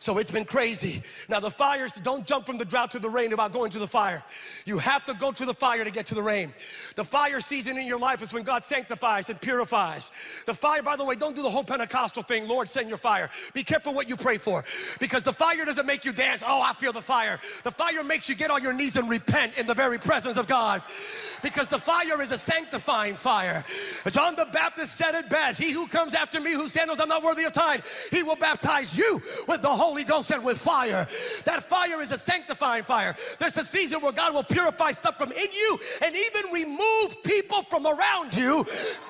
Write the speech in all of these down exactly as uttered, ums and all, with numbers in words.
So it's been crazy. Now the fires, don't jump from the drought to the rain about going to the fire. You have to go to the fire to get to the rain. The fire season in your life is when God sanctifies and purifies. The fire, by the way, don't do the whole Pentecostal thing, Lord, send your fire. Be careful what you pray for, because the fire doesn't make you dance. Oh, I feel the fire. The fire makes you get on your knees and repent in the very presence of God, because the fire is a sanctifying fire. John the Baptist said it best. He who comes after me, whose sandals I'm not worthy of tying, he will baptize you with the Holy Ghost and with fire. That fire is a sanctifying fire. There's a season where God will purify stuff from in you and even remove people from around you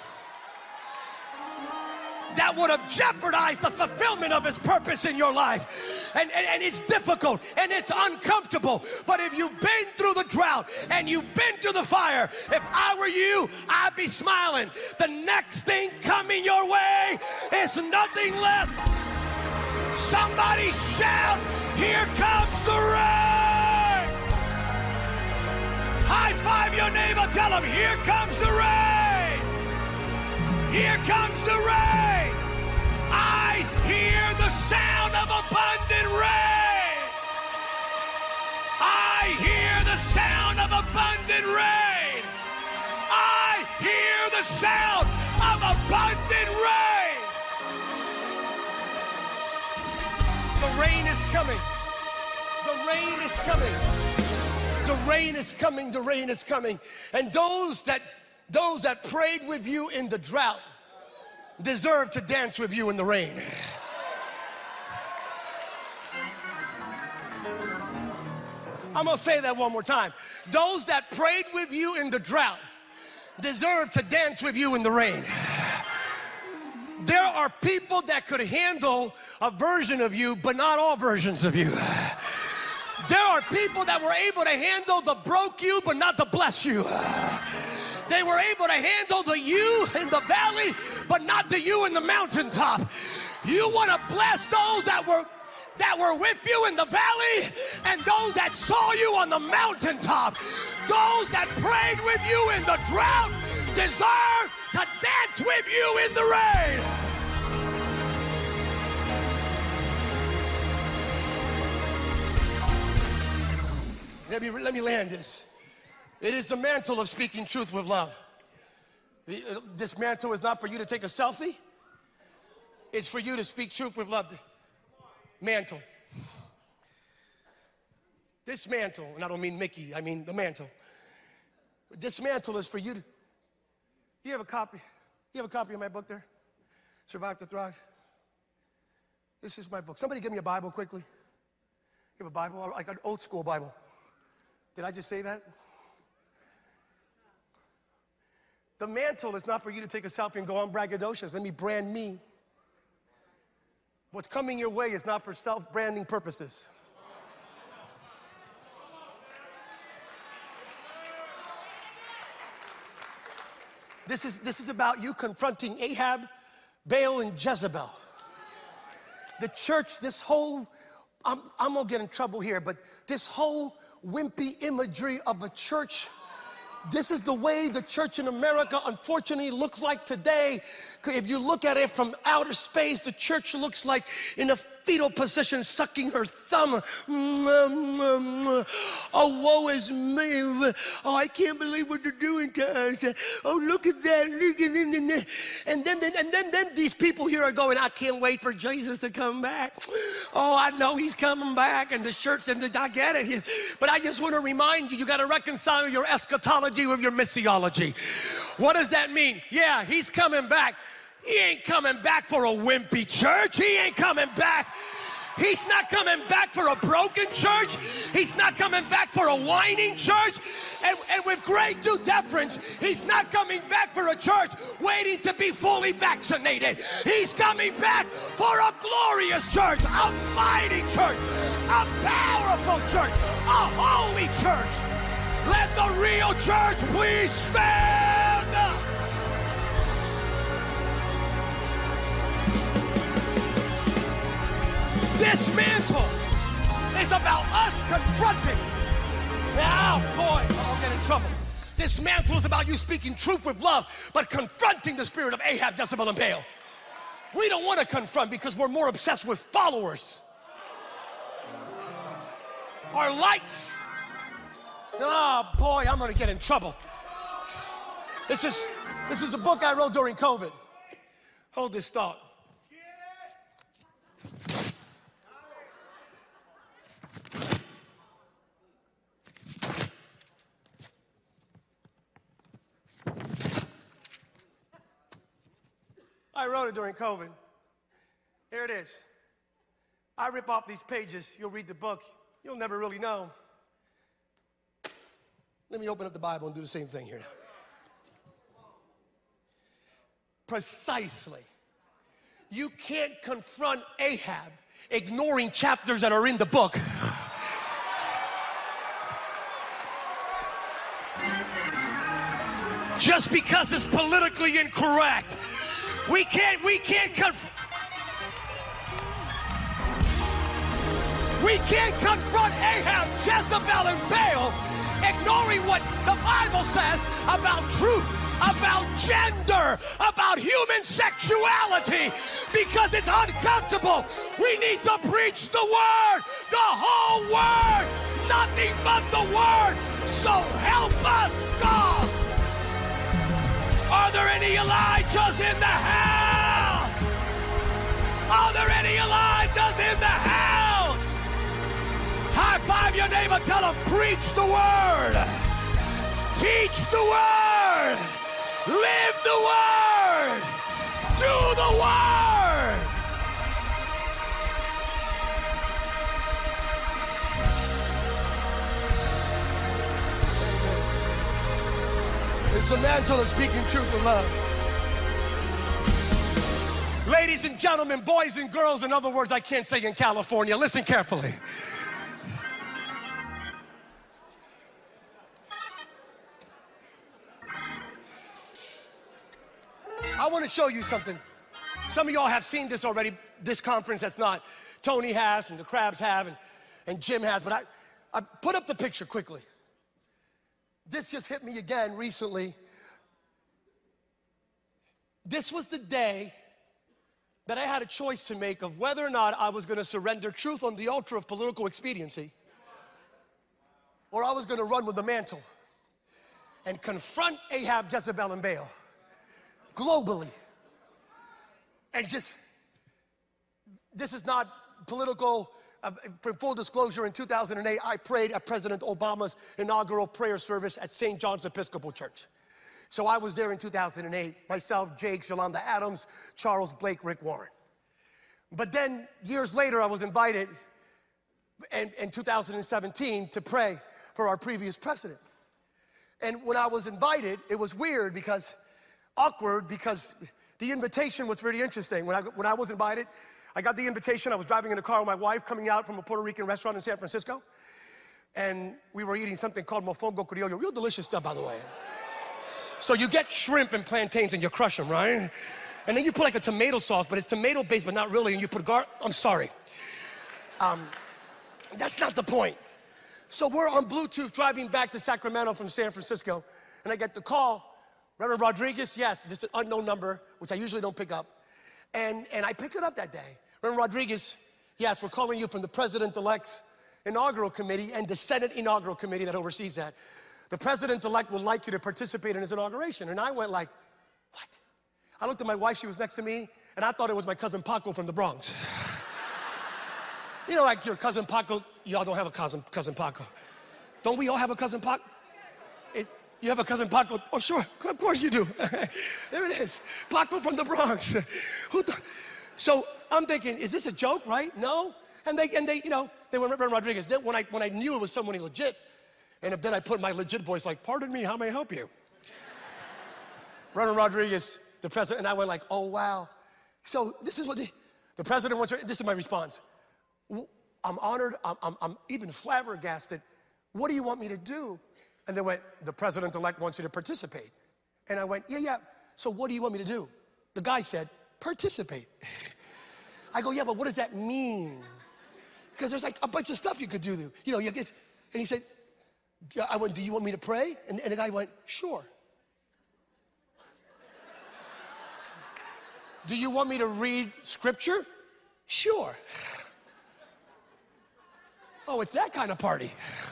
that would have jeopardized the fulfillment of his purpose in your life. And, and, and it's difficult and it's uncomfortable. But if you've been through the drought and you've been through the fire, if I were you, I'd be smiling. The next thing coming your way is nothing left. Somebody shout, here comes the rain. High five your neighbor, tell him, here comes the rain. Here comes the rain. I hear the sound of abundant rain. I hear the sound of abundant rain. I hear the sound of abundant rain. The rain is coming. The rain is coming. The rain is coming. The rain is coming. And those that Those that prayed with you in the drought deserve to dance with you in the rain. I'm going to say that one more time. Those that prayed with you in the drought deserve to dance with you in the rain. There are people that could handle a version of you, but not all versions of you. There are people that were able to handle the broke you, but not the bless you. They were able to handle the you in the valley, but not the you in the mountaintop. You want to bless those that were that were with you in the valley and those that saw you on the mountaintop. Those that prayed with you in the drought deserve to dance with you in the rain. Let me, let me land this. It is the mantle of speaking truth with love. This mantle is not for you to take a selfie. It's for you to speak truth with love. Mantle. This mantle, and I don't mean Mickey, I mean the mantle. This mantle is for you to, you have a copy? You have a copy of my book there? Survive to Thrive? This is my book. Somebody give me a Bible quickly. You have a Bible? Like an old school Bible. Did I just say that? The mantle is not for you to take a selfie and go on braggadocious. Let me brand me. What's coming your way is not for self-branding purposes. This is, this is about you confronting Ahab, Baal, and Jezebel. The church, this whole, I'm, I'm gonna get in trouble here, but this whole wimpy imagery of a church, this is the way the church in America unfortunately looks like today. If you look at it from outer space, the church looks like in a fetal position, sucking her thumb. Oh, woe is me. Oh, I can't believe what they're doing to us. Oh, look at that. Look at that. And then, and then, then these people here are going, I can't wait for Jesus to come back. Oh, I know he's coming back. And the church, and the, I get it. But I just want to remind you, you got to reconcile your eschatology with your missiology. What does that mean? Yeah, he's coming back. He ain't coming back for a wimpy church. He ain't coming back. He's not coming back for a broken church. He's not coming back for a whining church. And, and with great due deference, he's not coming back for a church waiting to be fully vaccinated. He's coming back for a glorious church, a mighty church, a powerful church, a holy church. Let the real church please stand up. This mantle is about us confronting. Now, boy, I'll get in trouble. This mantle is about you speaking truth with love, but confronting the spirit of Ahab, Jezebel, and Baal. We don't want to confront because we're more obsessed with followers. Our lights. Oh boy, I'm gonna get in trouble. This is this is a book I wrote during COVID. Hold this thought. I wrote it during COVID. Here it is. I rip off these pages. You'll read the book. You'll never really know. Let me open up the Bible and do the same thing here. Precisely. You can't confront Ahab ignoring chapters that are in the book. Just because it's politically incorrect. We can't, we can't confront. We can't confront Ahab, Jezebel, and Baal, ignoring what the Bible says about truth, about gender, about human sexuality, because it's uncomfortable. We need to preach the word, the whole word, nothing but the word. So help us, God. Are there any Elijahs in the house? Are there any Elijahs in the house? High five your neighbor, tell them, preach the word, teach the word, live the word, do the word. It's the mantle of speaking truth in love. Ladies and gentlemen, boys and girls, in other words I can't say in California, listen carefully. I want to show you something. Some of y'all have seen this already, this conference that's not. Tony has, and the Crabs have, and, and Jim has, but I, I put up the picture quickly. This just hit me again recently. This was the day that I had a choice to make of whether or not I was going to surrender truth on the altar of political expediency, or I was going to run with the mantle and confront Ahab, Jezebel, and Baal globally. And just, this is not political. Uh, for full disclosure, in two thousand eight, I prayed at President Obama's inaugural prayer service at Saint John's Episcopal Church. So I was there in two thousand eight, myself, Jake, Yolanda Adams, Charles Blake, Rick Warren. But then, years later, I was invited in, in two thousand seventeen to pray for our previous president. And when I was invited, it was weird because, awkward because the invitation was really interesting. When I, when I was invited, I got the invitation. I was driving in a car with my wife coming out from a Puerto Rican restaurant in San Francisco. And we were eating something called mofongo criollo. Real delicious stuff, by the way. So you get shrimp and plantains and you crush them, right? And then you put like a tomato sauce, but it's tomato based, but not really. And you put gar, I'm sorry. Um, that's not the point. So we're on Bluetooth driving back to Sacramento from San Francisco. And I get the call, Reverend Rodriguez, yes, this is an unknown number, which I usually don't pick up. And, and I picked it up that day. Reverend Rodriguez, yes, we're calling you from the President-elect's inaugural committee and the Senate inaugural committee that oversees that. The President-elect would like you to participate in his inauguration. And I went like, what? I looked at my wife, she was next to me, and I thought it was my cousin Paco from the Bronx. You know, like your cousin Paco, y'all don't have a cousin, cousin Paco. Don't we all have a cousin Paco? It, you have a cousin Paco? Oh, sure, of course you do. There it is, Paco from the Bronx. Who th- so I'm thinking, is this a joke, right? No. And they, and they, you know, they were Reverend Rodriguez. Then when I, when I knew it was somebody legit, and if then I put my legit voice like, pardon me, how may I help you? Reverend Rodriguez, the president, and I went like, oh, wow. So this is what the, the president wants to, this is my response. I'm honored, I'm, I'm, I'm even flabbergasted. What do you want me to do? And they went, the president-elect wants you to participate. And I went, yeah, yeah, so what do you want me to do? The guy said, participate. I go, yeah, but what does that mean? Because there's like a bunch of stuff you could do. You know, you get, and he said, yeah, I went, do you want me to pray? And, and the guy went, sure. Do you want me to read scripture? Sure. Oh, it's that kind of party.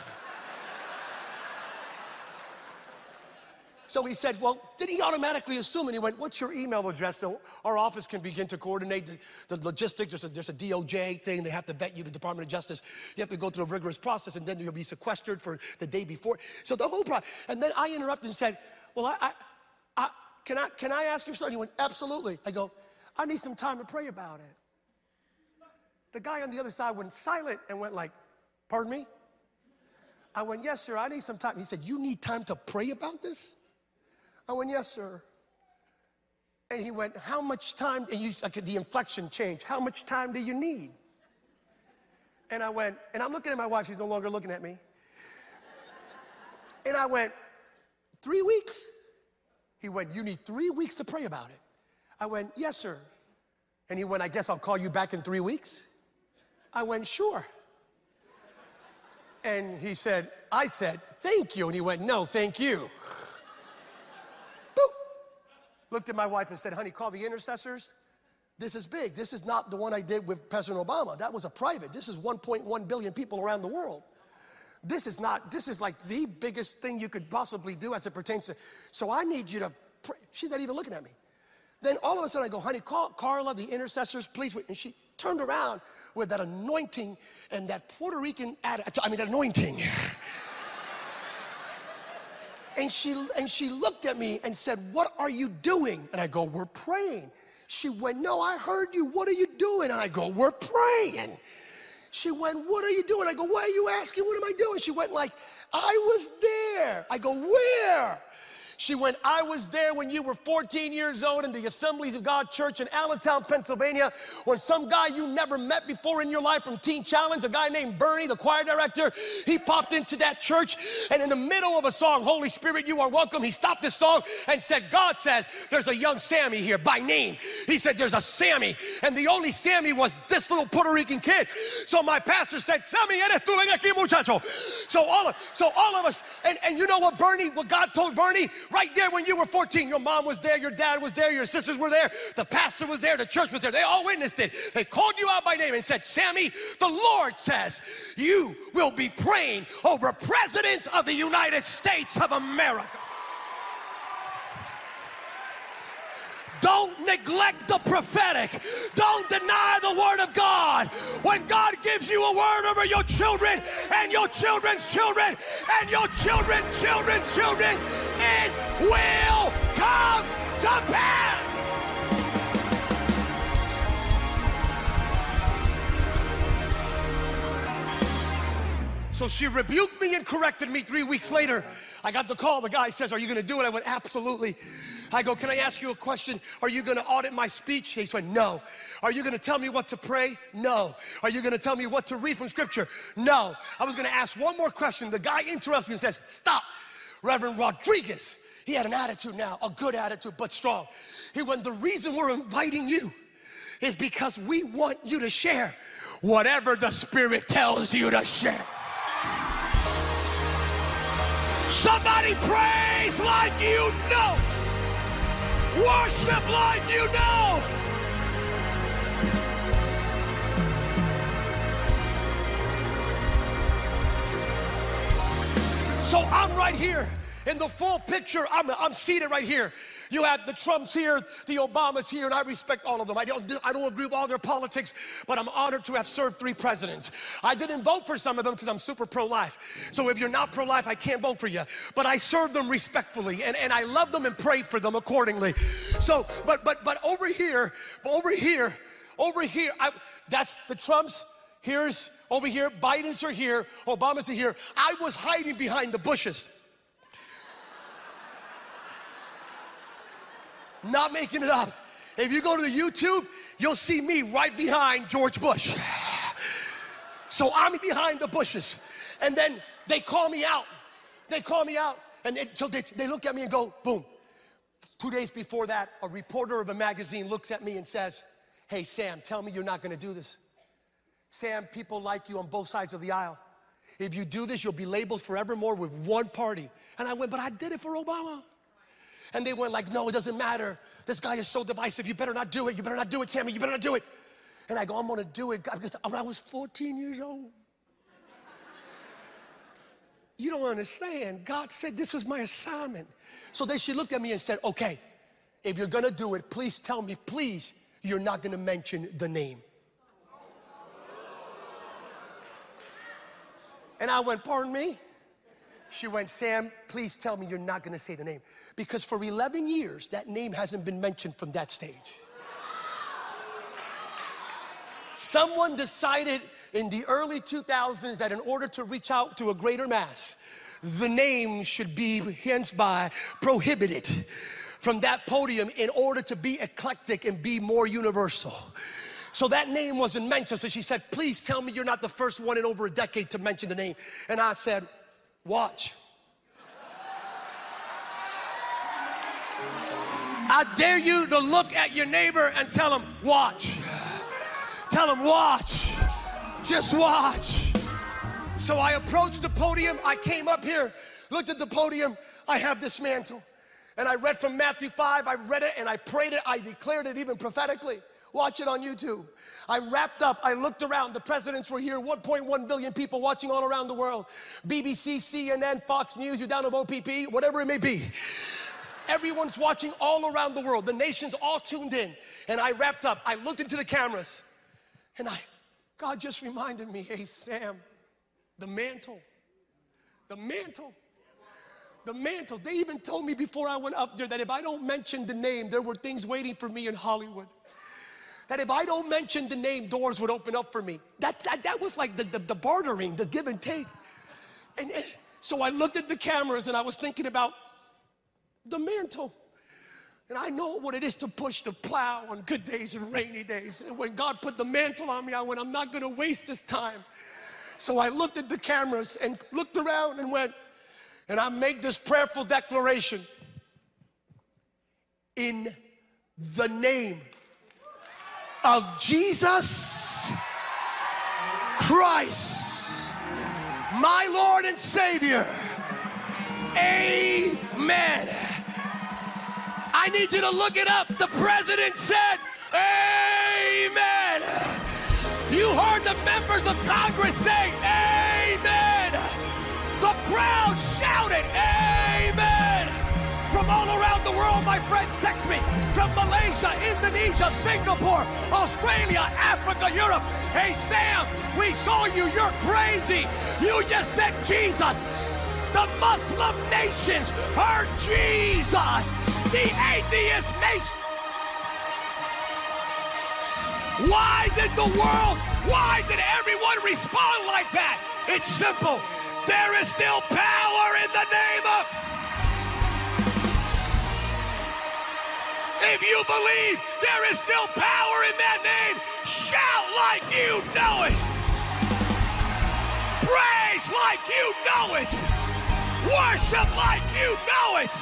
So he said, well, did he automatically assume? And he went, what's your email address so our office can begin to coordinate the, the logistics? There's a, there's a D O J thing. They have to vet you, the Department of Justice. You have to go through a rigorous process, and then you'll be sequestered for the day before. So the whole process. And then I interrupted and said, well, I, I, I, can, I, can I ask you something? He went, absolutely. I go, I need some time to pray about it. The guy on the other side went silent and went like, pardon me? I went, yes, sir, I need some time. He said, you need time to pray about this? I went, yes, sir. And he went, how much time, and you, like, the inflection changed, how much time do you need? And I went, and I'm looking at my wife, she's no longer looking at me. And I went, three weeks? He went, you need three weeks to pray about it. I went, yes, sir. And he went, I guess I'll call you back in three weeks? I went, sure. And he said, I said, thank you. And he went, no, thank you. Looked at my wife and said, honey, call the intercessors. This is big. This is not the one I did with President Obama. That was a private. This is one point one billion people around the world. This is not, this is like the biggest thing you could possibly do as it pertains to, so I need you to pray. She's not even looking at me. Then all of a sudden I go, honey, call Carla, the intercessors, please. And she turned around with that anointing and that Puerto Rican attitude, I mean, that anointing. And she, and she looked at me and said, what are you doing? And I go, we're praying. She went, no, I heard you. What are you doing? And I go, we're praying. She went, what are you doing? I go, why are you asking? What am I doing? She went like, I was there. I go, where? She went, I was there when you were fourteen years old in the Assemblies of God Church in Allentown, Pennsylvania, when some guy you never met before in your life from Teen Challenge, a guy named Bernie, the choir director, he popped into that church, and in the middle of a song, Holy Spirit, you are welcome, he stopped the song and said, God says, there's a young Sammy here by name. He said, there's a Sammy, and the only Sammy was this little Puerto Rican kid. So my pastor said, Sammy, eres tú, ven aquí, muchacho. So all of, so all of us, and, and you know what Bernie, what God told Bernie? Right there when you were fourteen, your mom was there, your dad was there, your sisters were there, the pastor was there, the church was there. They all witnessed it. They called you out by name and said, Sammy, the Lord says you will be praying over President of the United States of America. Don't neglect the prophetic. Don't deny the word of God. When God gives you a word over your children and your children's children and your children's children's children, it will come to pass. So she rebuked me and corrected me. Three weeks later, I got the call. The guy says, are you going to do it? I went, absolutely. I go, can I ask you a question? Are you going to audit my speech? He went, no. Are you going to tell me what to pray? No. Are you going to tell me what to read from Scripture? No. I was going to ask one more question. The guy interrupts me and says, stop. Reverend Rodriguez, he had an attitude now, a good attitude, but strong. He went, the reason we're inviting you is because we want you to share whatever the Spirit tells you to share. Somebody praise like you know. Worship like you know. So I'm right here in the full picture. I'm, I'm seated right here. You have the Trumps here, the Obamas here, and I respect all of them. I don't, I don't agree with all their politics, but I'm honored to have served three presidents. I didn't vote for some of them because I'm super pro-life. So if you're not pro-life, I can't vote for you. But I served them respectfully, and, and I love them and prayed for them accordingly. So, but but but over here, over here, over here, I, that's the Trumps. Here's over here, Biden's are here, Obama's are here. I was hiding behind the bushes. Not making it up. If you go to the YouTube, you'll see me right behind George Bush. So I'm behind the bushes. And then they call me out. They call me out. And they, so they, they look at me and go, boom. Two days before that, a reporter of a magazine looks at me and says, hey, Sam, tell me you're not going to do this. Sam, people like you on both sides of the aisle. If you do this, you'll be labeled forevermore with one party. And I went, but I did it for Obama. And they went like, no, it doesn't matter. This guy is so divisive. You better not do it. You better not do it, Sammy. You better not do it. And I go, I'm going to do it because I was fourteen years old. you don't understand. God said this was my assignment. So then she looked at me and said, okay, if you're gonna do it, please tell me, please, you're not gonna mention the name. And I went, pardon me? She went, Sam, please tell me you're not gonna say the name. Because for eleven years, that name hasn't been mentioned from that stage. Someone decided in the early two thousands that in order to reach out to a greater mass, the name should be henceforth prohibited from that podium in order to be eclectic and be more universal. So that name wasn't mentioned. So she said, please tell me you're not the first one in over a decade to mention the name. And I said, watch. I dare you to look at your neighbor and tell him, watch. Tell him, watch. Just watch. So I approached the podium. I came up here, looked at the podium. I have this mantle. And I read from Matthew five. I read it and I prayed it. I declared it even prophetically. Watch it on YouTube. I wrapped up. I looked around. The presidents were here. one point one billion people watching all around the world. B B C, C N N, Fox News, you down of O P P, whatever it may be. Everyone's watching all around the world. The nation's all tuned in. And I wrapped up. I looked into the cameras. And I, God just reminded me, hey, Sam, the mantle, the mantle, the mantle. They even told me before I went up there that if I don't mention the name, there were things waiting for me in Hollywood. That if I don't mention the name, doors would open up for me. That, that, that was like the, the, the bartering, the give and take. And, and so I looked at the cameras and I was thinking about the mantle. And I know what it is to push the plow on good days and rainy days. And when God put the mantle on me, I went, I'm not gonna waste this time. So I looked at the cameras and looked around and went, and I make this prayerful declaration. In the name of Jesus Christ, my Lord and Savior, amen. I need you to look it up. The president said, amen. You heard the members of Congress say, amen. The crowd shouted, amen. From all around the world, my friends text me. From Malaysia, Indonesia, Singapore, Australia, Africa, Europe. Hey, Sam, we saw you. You're crazy. You just said Jesus. The Muslim nations heard Jesus. The atheist nation. Why did the world, why did everyone respond like that? It's simple. There is still power in the name of. If you believe there is still power in that name, shout like you know it. Praise like you know it. Worship like you know it.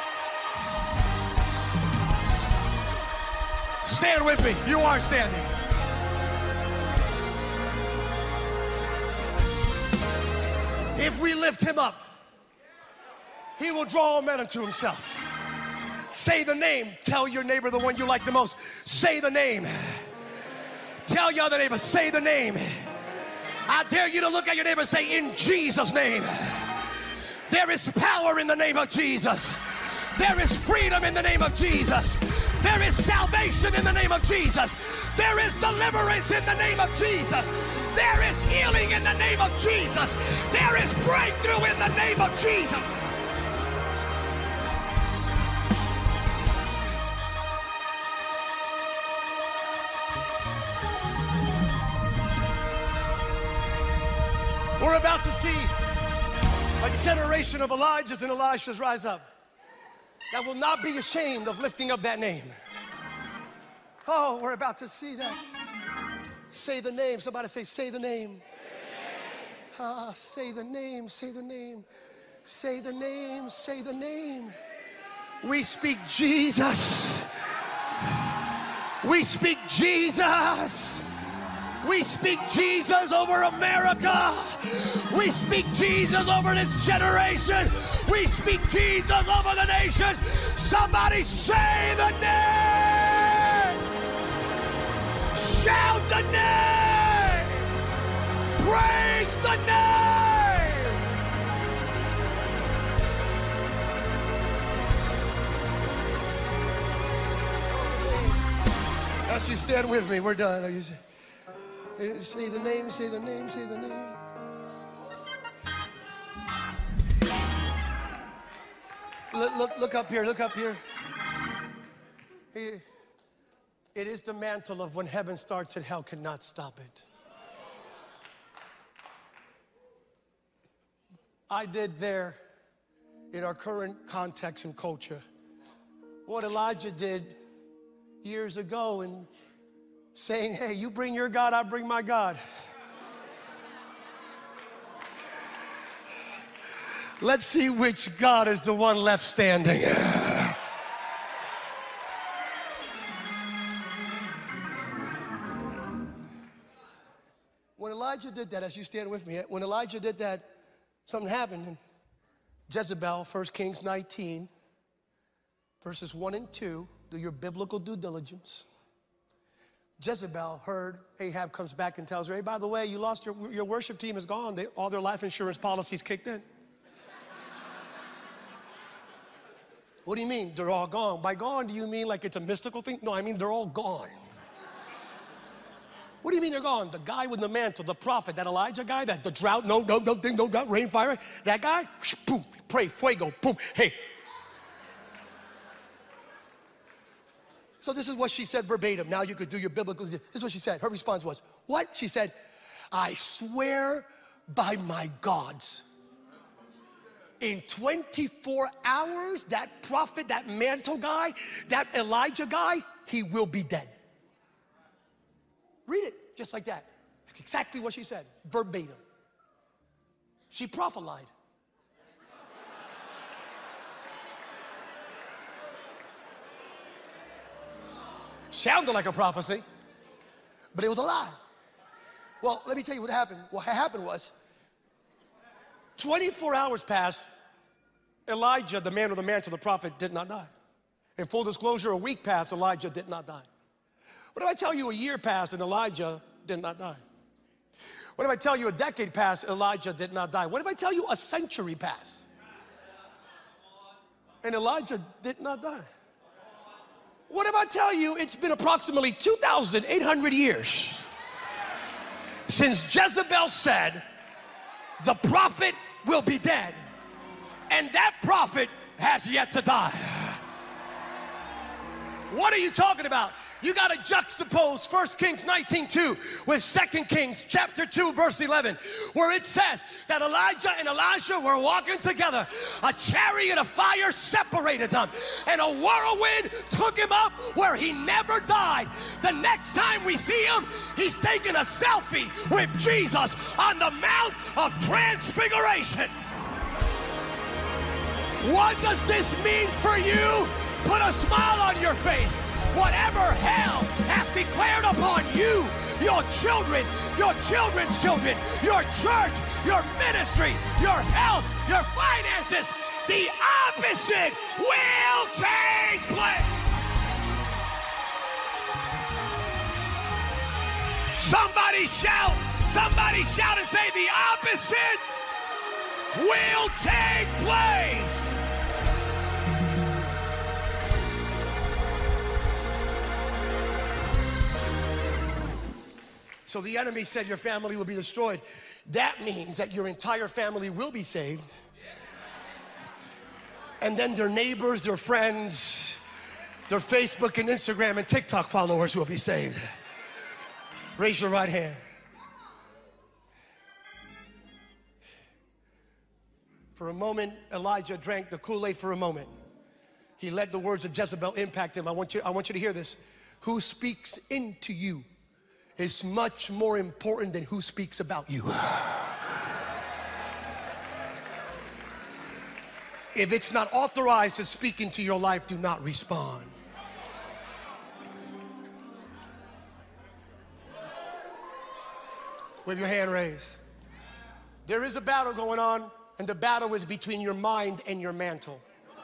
Stand with me. You are standing. If we lift him up, he will draw all men unto himself. Say the name. Tell your neighbor, the one you like the most. Say the name. Tell your other neighbor, say the name. I dare you to look at your neighbor and say, in Jesus' name. There is power in the name of Jesus. There is freedom in the name of Jesus. There is salvation in the name of Jesus. There is deliverance in the name of Jesus. There is healing in the name of Jesus. There is breakthrough in the name of Jesus. We're about to see a generation of Elijahs and Elishas rise up that will not be ashamed of lifting up that name. Oh, we're about to see that. Say the name. Somebody say, say the name. Ah, say the name, say the name. Say the name, say the name. We speak Jesus. We speak Jesus. We speak Jesus over America. We speak Jesus over this generation. We speak Jesus over the nations. Somebody say the name. Shout the name. Praise the name. want you to stand with me. We're done. You say, say the name, say the name, say the name. Look, look, look up here, look up here. Here. It is the mantle of when heaven starts and hell cannot stop it. I did there in our current context and culture what Elijah did years ago in saying, hey, you bring your God, I bring my God. Let's see which God is the one left standing. When Elijah did that, as you stand with me, when Elijah did that, something happened. And Jezebel, First Kings nineteen, verses one and two, do your biblical due diligence. Jezebel heard Ahab comes back and tells her, hey, by the way, you lost your, your worship team is gone. They, all their life insurance policies kicked in. What do you mean they're all gone? By gone, do you mean like it's a mystical thing? No, I mean they're all gone. What do you mean they're gone? The guy with the mantle, the prophet, that Elijah guy, that the drought, no, no, no, no drought, rain, fire, that guy, boom, pray, fuego, boom, hey. So this is what she said verbatim. Now you could do your biblical, this is what she said. Her response was, what? She said, I swear by my gods. In twenty-four hours, that prophet, that mantle guy, that Elijah guy, he will be dead. Read it just like that. Exactly what she said, verbatim. She prophesied. Sounded like a prophecy, but it was a lie. Well, let me tell you what happened. What happened was, twenty-four hours passed. Elijah, the man with the mantle, the prophet, did not die. In full disclosure, a week passed, Elijah did not die. What if I tell you a year passed and Elijah did not die? What if I tell you a decade passed, Elijah did not die? What if I tell you a century passed and Elijah did not die? What if I tell you it's been approximately two thousand eight hundred years since Jezebel said the prophet will be dead, and that prophet has yet to die? What are you talking about? You got to juxtapose First Kings nineteen two with Second Kings chapter two, verse eleven, where it says that Elijah and Elisha were walking together. A chariot of fire separated them, and a whirlwind took him up where he never died. The next time we see him, he's taking a selfie with Jesus on the Mount of Transfiguration. What does this mean for you? Put a smile on your face. Whatever hell has declared upon you, your children, your children's children, your church, your ministry, your health, your finances, the opposite will take place. Somebody shout, somebody shout and say the opposite will take place. So the enemy said your family will be destroyed. That means that your entire family will be saved. And then their neighbors, their friends, their Facebook and Instagram and TikTok followers will be saved. Raise your right hand. For a moment, Elijah drank the Kool-Aid for a moment. He let the words of Jezebel impact him. I want you, I want you to hear this. Who speaks into you is much more important than who speaks about you. If it's not authorized to speak into your life, do not respond. With your hand raised. There is a battle going on, and the battle is between your mind and your mantle.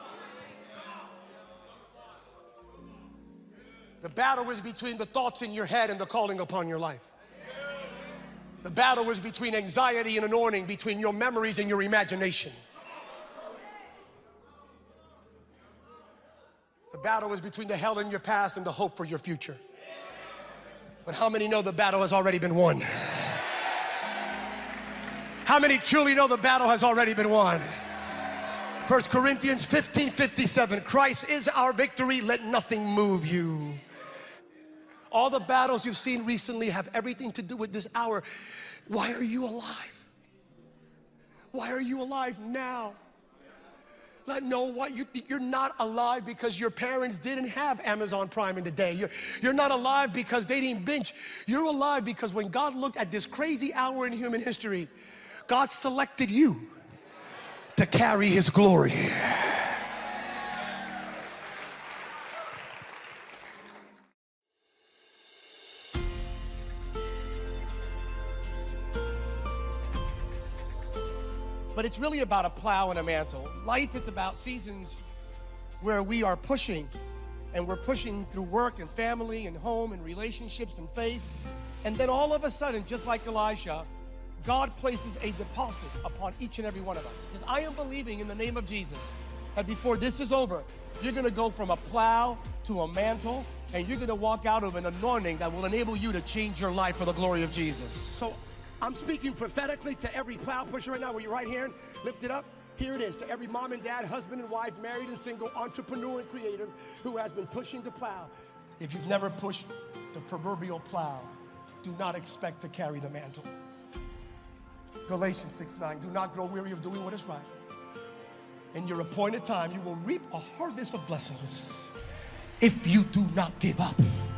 The battle is between the thoughts in your head and the calling upon your life. The battle is between anxiety and anointing, between your memories and your imagination. The battle is between the hell in your past and the hope for your future. But how many know the battle has already been won? How many truly know the battle has already been won? First Corinthians fifteen fifty-seven, Christ is our victory, let nothing move you. All the battles you've seen recently have everything to do with this hour. Why are you alive? Why are you alive now? Let know what you think. You're not alive because your parents didn't have Amazon Prime in the day. You're, you're not alive because they didn't binge. You're alive because when God looked at this crazy hour in human history, God selected you to carry His glory. But it's really about a plow and a mantle. Life is about seasons where we are pushing, and we're pushing through work and family and home and relationships and faith. And then all of a sudden, just like Elijah, God places a deposit upon each and every one of us. Because I am believing in the name of Jesus that before this is over, you're going to go from a plow to a mantle, and you're going to walk out of an anointing that will enable you to change your life for the glory of Jesus. So I'm speaking prophetically to every plow pusher right now with your right hand lifted up. Here it is to every mom and dad, husband and wife, married and single, entrepreneur and creative who has been pushing the plow. If you've never pushed the proverbial plow, do not expect to carry the mantle. Galatians six nine, do not grow weary of doing what is right. In your appointed time, you will reap a harvest of blessings if you do not give up.